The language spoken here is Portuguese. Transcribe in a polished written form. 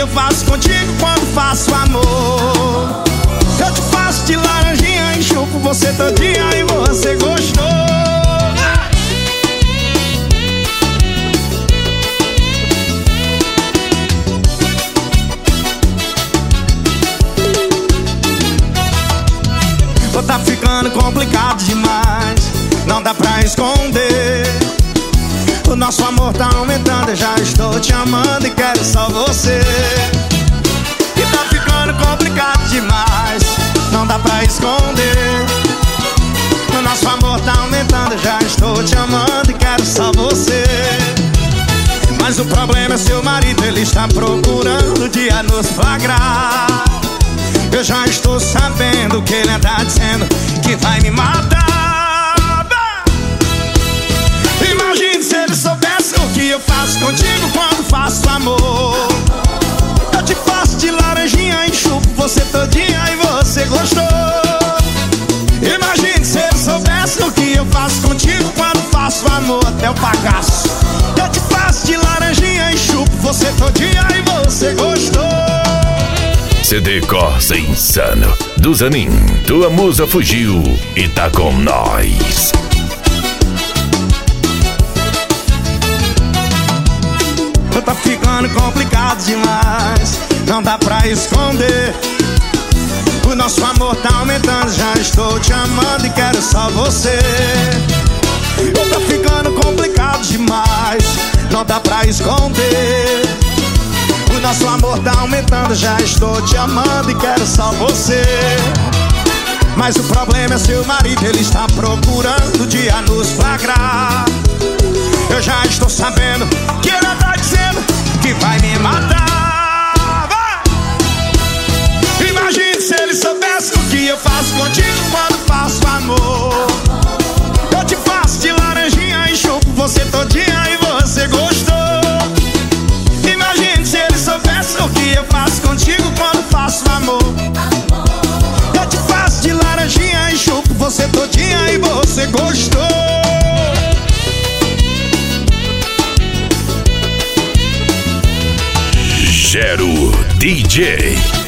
eu faço contigo quando faço amor. Eu te faço de laranjinha, enxupo você todinha e você gostou. Tá ficando complicado demais, não dá pra esconder. O nosso amor tá aumentando, eu já estou te amando e quero só você. E tá ficando complicado demais, não dá pra esconder. O nosso amor tá aumentando, eu já estou te amando e quero só você. Mas o problema é seu marido, ele está procurando o dia nos flagrar. Eu já estou sabendo que ele anda dizendo que vai me matar. Imagine se ele soubesse o que eu faço contigo quando faço amor. Eu te faço de laranjinha, enxupo você todinha e você gostou. Imagine se ele soubesse o que eu faço contigo quando faço amor. Até o bagaço. Eu te faço de laranjinha, enxupo você todinha e você gostou. CD Corsa Insano do Zanin, tua musa fugiu e tá com nós. Tá ficando complicado demais, não dá pra esconder. O nosso amor tá aumentando, já estou te amando e quero só você. Tá ficando complicado demais, não dá pra esconder. O nosso amor tá aumentando, já estou te amando e quero só você. Mas o problema é seu marido, ele está procurando o dia nos flagrar. Eu já estou sabendo que ele tá dizendo que vai me matar. Imagine se ele soubesse o que eu faço contigo quando faço amor. Eu te faço de laranjinha, enxupo você todinha e você gostou. O que eu faço contigo quando faço amor. Eu te faço de laranjinha, enxupo você todinha e você gostou. Gero DJ.